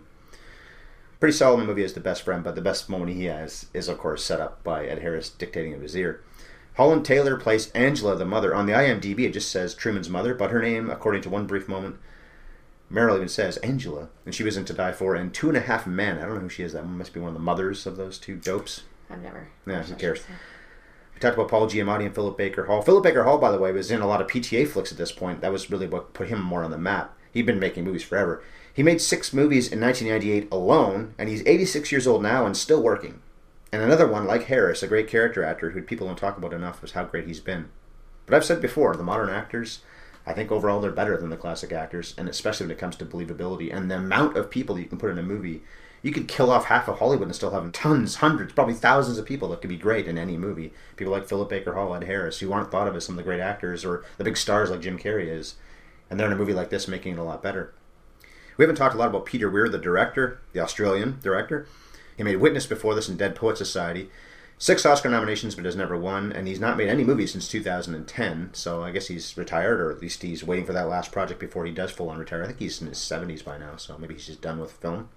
Pretty solid in the movie as the best friend, but the best moment he has is, of course, set up by Ed Harris dictating in his ear. Holland Taylor plays Angela, the mother. On the IMDb, it just says Truman's mother, but her name, according to one brief moment, Meryl even says Angela, and she was in To Die For and 2.5 Men. I don't know who she is. That must be one of the mothers of those two dopes. I've never. Yeah, who cares? We talked about Paul Giamatti and Philip Baker Hall. Philip Baker Hall, by the way, was in a lot of PTA flicks at this point. That was really what put him more on the map. He'd been making movies forever. He made 6 movies in 1998 alone, and he's 86 years old now and still working. And another one, like Harris, a great character actor who people don't talk about enough, is how great he's been. But I've said before, the modern actors, I think overall they're better than the classic actors, and especially when it comes to believability and the amount of people you can put in a movie. You could kill off half of Hollywood and still have tons, hundreds, probably thousands of people that could be great in any movie. People like Philip Baker Hall, Ed Harris, who aren't thought of as some of the great actors or the big stars like Jim Carrey is. And they're in a movie like this making it a lot better. We haven't talked a lot about Peter Weir, the director, the Australian director. He made Witness before this and Dead Poet Society. 6 Oscar nominations, but has never won. And he's not made any movies since 2010. So I guess he's retired, or at least he's waiting for that last project before he does full-on retire. I think he's in his 70s by now, so maybe he's just done with film.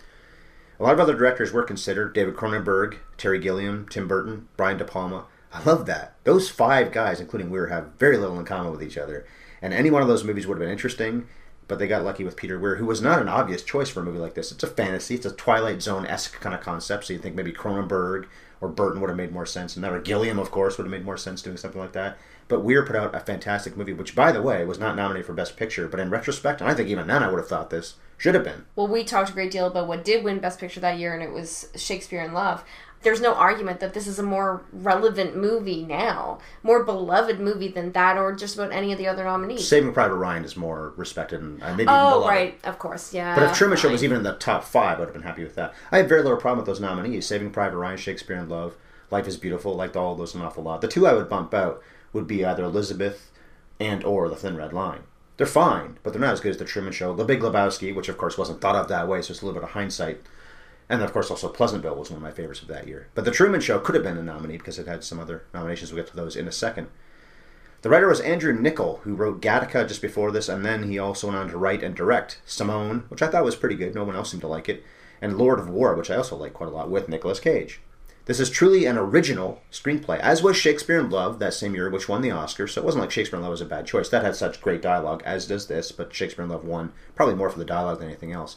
A lot of other directors were considered. David Cronenberg, Terry Gilliam, Tim Burton, Brian De Palma. I love that. Those 5 guys, including Weir, have very little in common with each other. And any one of those movies would have been interesting, but they got lucky with Peter Weir, who was not an obvious choice for a movie like this. It's a fantasy. It's a Twilight Zone-esque kind of concept, so you'd think maybe Cronenberg or Burton would have made more sense. And or Gilliam, of course, would have made more sense doing something like that. But Weir put out a fantastic movie, which, by the way, was not nominated for Best Picture, but in retrospect, and I think even then I would have thought this should have been. Well, we talked a great deal about what did win Best Picture that year, and it was Shakespeare in Love. There's no argument that this is a more relevant movie now, more beloved movie than that, or just about any of the other nominees. Saving Private Ryan is more respected and maybe even beloved. Oh, right, of course, yeah. But if Truman Show was even in the top 5, I would have been happy with that. I had very little problem with those nominees. Saving Private Ryan, Shakespeare in Love, Life is Beautiful, liked all of those an awful lot. The 2 I would bump out would be either Elizabeth and or The Thin Red Line. They're fine, but they're not as good as The Truman Show. The Big Lebowski, which of course wasn't thought of that way, so it's a little bit of hindsight. And of course also Pleasantville was one of my favorites of that year. But The Truman Show could have been a nominee because it had some other nominations. We'll get to those in a second. The writer was Andrew Niccol, who wrote Gattaca just before this, and then he also went on to write and direct Simone, which I thought was pretty good. No one else seemed to like it. And Lord of War, which I also like quite a lot, with Nicolas Cage. This is truly an original screenplay, as was Shakespeare in Love that same year, which won the Oscar. So it wasn't like Shakespeare in Love was a bad choice. That had such great dialogue, as does this, but Shakespeare in Love won probably more for the dialogue than anything else.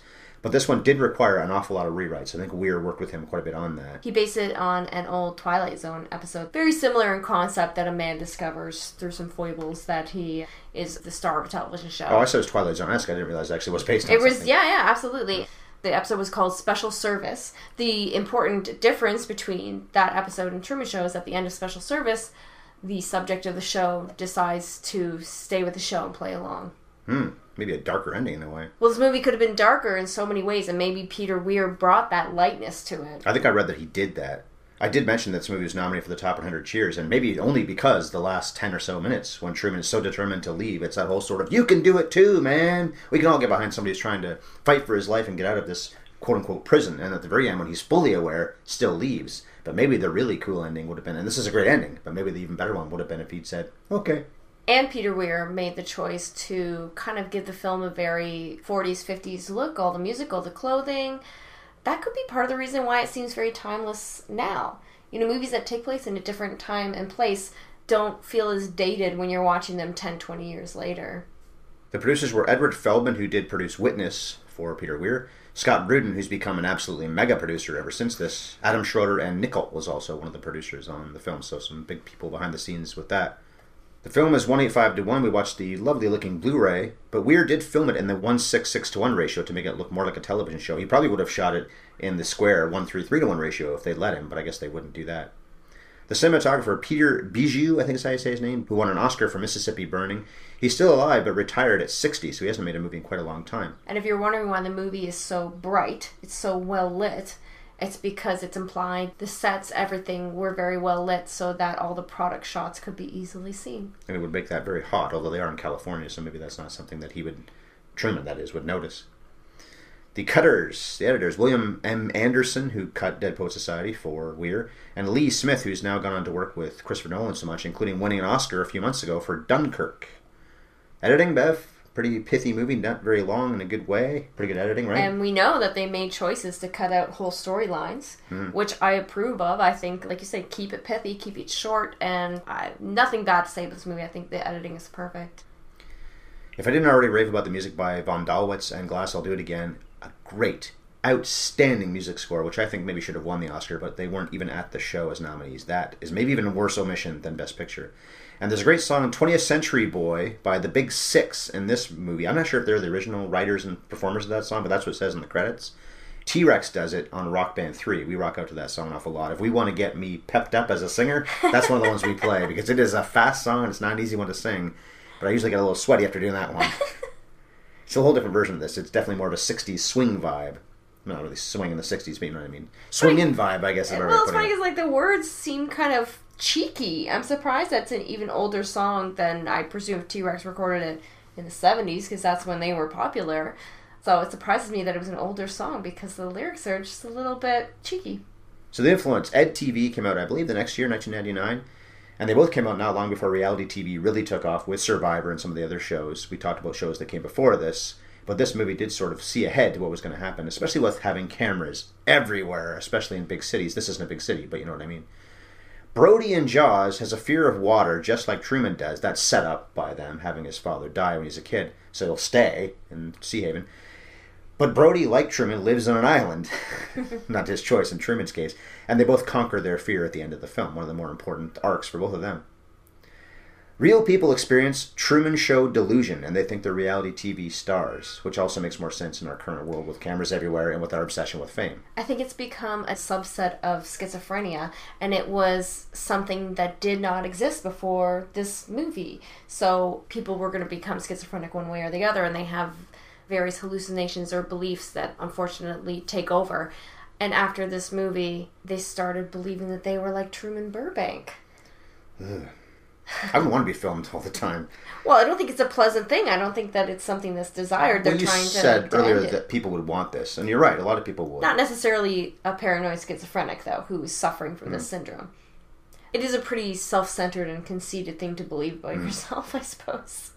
But this one did require an awful lot of rewrites. I think Weir worked with him quite a bit on that. He based it on an old Twilight Zone episode. Very similar in concept, that a man discovers through some foibles that he is the star of a television show. Oh, I saw it was Twilight Zone-esque. I didn't realize it actually was based on It was, something. yeah, absolutely. The episode was called Special Service. The important difference between that episode and Truman Show is at the end of Special Service, the subject of the show decides to stay with the show and play along. Maybe a darker ending in a way. Well, this movie could have been darker in so many ways, and maybe Peter Weir brought that lightness to it. I think I read that he did that. I did mention that this movie was nominated for the top 100 cheers, and maybe only because the last 10 or so minutes, when Truman is so determined to leave, it's that whole sort of, you can do it too, man! We can all get behind somebody who's trying to fight for his life and get out of this quote-unquote prison, and at the very end, when he's fully aware, still leaves. But maybe the really cool ending would have been, and this is a great ending, but maybe the even better one would have been if he'd said, okay. And Peter Weir made the choice to kind of give the film a very 40s, 50s look, all the music, all the clothing. That could be part of the reason why it seems very timeless now. You know, movies that take place in a different time and place don't feel as dated when you're watching them 10, 20 years later. The producers were Edward Feldman, who did produce Witness for Peter Weir, Scott Rudin, who's become an absolutely mega producer ever since this, Adam Schroeder, and Nichol was also one of the producers on the film, so some big people behind the scenes with that. The film is 185:1. We watched the lovely-looking Blu-ray, but Weir did film it in the 166:1 ratio to make it look more like a television show. He probably would have shot it in the square 133:1 ratio if they'd let him, but I guess they wouldn't do that. The cinematographer, Peter Bijou, I think is how you say his name, who won an Oscar for Mississippi Burning, he's still alive but retired at 60, so he hasn't made a movie in quite a long time. And if you're wondering why the movie is so bright, it's so well lit, it's because it's implied the sets, everything were very well lit so that all the product shots could be easily seen. And it would make that very hot, although they are in California, so maybe that's not something that he would, Truman that is, would notice. The cutters, the editors, William M. Anderson, who cut Dead Poet Society for Weir, and Lee Smith, who's now gone on to work with Christopher Nolan so much, including winning an Oscar a few months ago for Dunkirk. Editing, Bev? Pretty pithy movie, not very long in a good way. Pretty good editing, right? And we know that they made choices to cut out whole storylines, which I approve of. I think, like you said, keep it pithy, keep it short, and nothing bad to say about this movie. I think the editing is perfect. If I didn't already rave about the music by Von Dalwitz and Glass, I'll do it again. A great, outstanding music score, which I think maybe should have won the Oscar, but they weren't even at the show as nominees. That is maybe even a worse omission than Best Picture. And there's a great song, 20th Century Boy, by the Big Six in this movie. I'm not sure if they're the original writers and performers of that song, but that's what it says in the credits. T-Rex does it on Rock Band 3. We rock out to that song an awful lot. If we want to get me pepped up as a singer, that's one of the ones we play, because it is a fast song and it's not an easy one to sing. But I usually get a little sweaty after doing that one. It's a whole different version of this. It's definitely more of a 60s swing vibe. Not really swing in the 60s, but you know what I mean. Swing-in vibe, I guess. Well, it's funny because like the words seem kind of cheeky. I'm surprised that's an even older song than I presume T-Rex recorded it in the 70s, because that's when they were popular. So it surprises me that it was an older song because the lyrics are just a little bit cheeky. So the influence, Ed TV came out, I believe, the next year, 1999. And they both came out not long before reality TV really took off with Survivor and some of the other shows. We talked about shows that came before this. But this movie did sort of see ahead to what was going to happen, especially with having cameras everywhere, especially in big cities. This isn't a big city, but you know what I mean. Brody in Jaws has a fear of water, just like Truman does. That's set up by them having his father die when he's a kid, so he'll stay in Sea Haven. But Brody, like Truman, lives on an island. Not his choice in Truman's case. And they both conquer their fear at the end of the film, one of the more important arcs for both of them. Real people experience Truman Show delusion, and they think they're reality TV stars, which also makes more sense in our current world with cameras everywhere and with our obsession with fame. I think it's become a subset of schizophrenia, and it was something that did not exist before this movie. So people were going to become schizophrenic one way or the other, and they have various hallucinations or beliefs that unfortunately take over. And after this movie, they started believing that they were like Truman Burbank. Ugh. I don't want to be filmed all the time. Well, I don't think it's a pleasant thing. I don't think that it's something that's desired. They're trying to. You said earlier that people would want this, and you're right. A lot of people would. Not necessarily a paranoid schizophrenic, though, who is suffering from this syndrome. It is a pretty self-centered and conceited thing to believe about yourself, I suppose.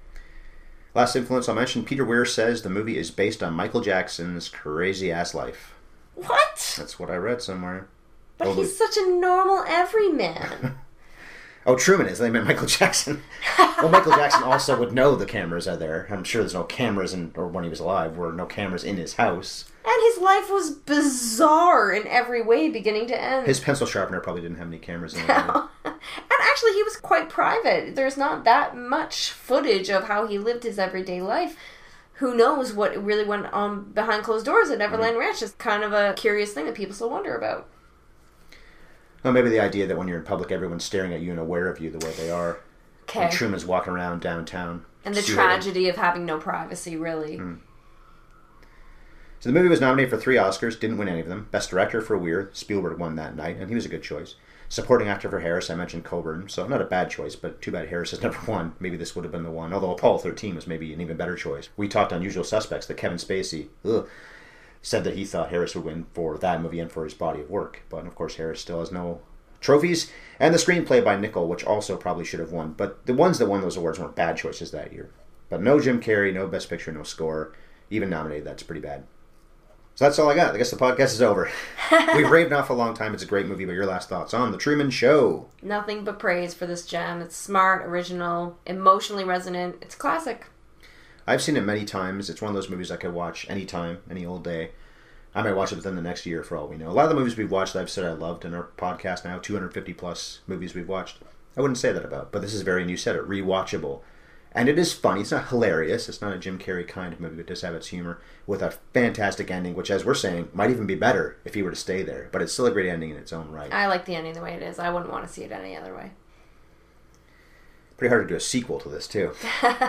Last influence I'll mention, Peter Weir says the movie is based on Michael Jackson's Crazy Ass Life. What? That's what I read somewhere. But he's such a normal everyman. Oh, Truman is. They meant Michael Jackson. Well, Michael Jackson also would know the cameras are there. I'm sure there's no cameras or when he was alive, were no cameras in his house. And his life was bizarre in every way, beginning to end. His pencil sharpener probably didn't have any cameras in it. No. And actually, he was quite private. There's not that much footage of how he lived his everyday life. Who knows what really went on behind closed doors at Neverland Ranch? It's kind of a curious thing that people still wonder about. Well, maybe the idea that when you're in public, everyone's staring at you and aware of you the way they are. Okay. And Truman's walking around downtown. And the tragedy of having no privacy, really. So the movie was nominated for 3 Oscars, didn't win any of them. Best Director for Weir, Spielberg won that night, and he was a good choice. Supporting Actor for Harris, I mentioned Coburn, so not a bad choice, but too bad Harris has never won. Maybe this would have been the one, although Apollo 13 was maybe an even better choice. We talked on Usual Suspects that Kevin Spacey said that he thought Harris would win for that movie and for his body of work, but of course Harris still has no trophies. And the screenplay by Nichol, which also probably should have won, but the ones that won those awards weren't bad choices that year. But no Jim Carrey, no Best Picture, no score, even nominated, that's pretty bad. So that's all I got. I guess the podcast is over. We've raved off a long time. It's a great movie, but your last thoughts on The Truman Show? Nothing but praise for this gem. It's smart, original, emotionally resonant. It's classic. I've seen it many times. It's one of those movies I could watch anytime, any old day. I might watch it within the next year for all we know. A lot of the movies we've watched that I've said I loved in our podcast now, 250 plus movies we've watched, I wouldn't say that about. But this is very, and you said it, rewatchable. And it is funny. It's not hilarious. It's not a Jim Carrey kind of movie, but it does have its humor with a fantastic ending, which, as we're saying, might even be better if he were to stay there. But it's still a great ending in its own right. I like the ending the way it is. I wouldn't want to see it any other way. Pretty hard to do a sequel to this, too.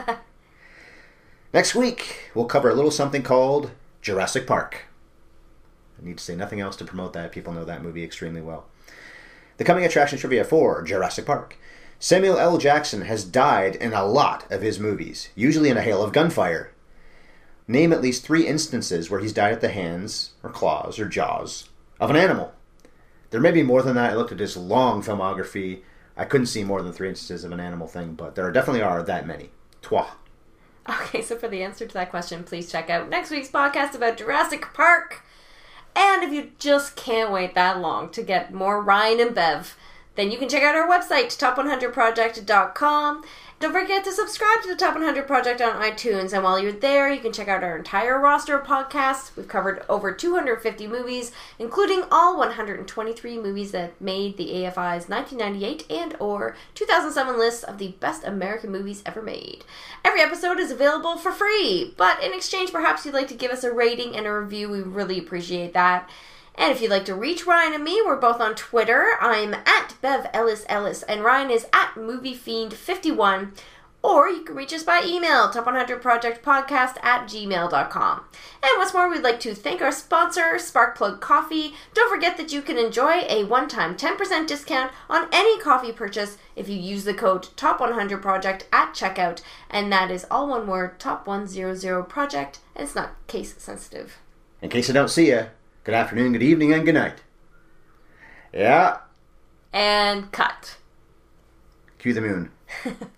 Next week, we'll cover a little something called Jurassic Park. I need to say nothing else to promote that. People know that movie extremely well. The coming attraction trivia for Jurassic Park. Samuel L. Jackson has died in a lot of his movies, usually in a hail of gunfire. Name at least 3 instances where he's died at the hands, or claws, or jaws, of an animal. There may be more than that. I looked at his long filmography. I couldn't see more than 3 instances of an animal thing, but there definitely are that many. Trois. Okay, so for the answer to that question, please check out next week's podcast about Jurassic Park. And if you just can't wait that long to get more Ryan and Bev, then you can check out our website, top100project.com. Don't forget to subscribe to the Top 100 Project on iTunes. And while you're there, you can check out our entire roster of podcasts. We've covered over 250 movies, including all 123 movies that made the AFI's 1998 and or 2007 lists of the best American movies ever made. Every episode is available for free, but in exchange, perhaps you'd like to give us a rating and a review. We really appreciate that. And if you'd like to reach Ryan and me, we're both on Twitter. I'm at BevEllisEllis, and Ryan is at MovieFiend51. Or you can reach us by email, top100projectpodcast@gmail.com. And what's more, we'd like to thank our sponsor, Sparkplug Coffee. Don't forget that you can enjoy a one-time 10% discount on any coffee purchase if you use the code TOP100project at checkout. And that is all one word, TOP100project, and it's not case sensitive. In case I don't see you, good afternoon, good evening, and good night. Yeah. And cut. Cue the moon.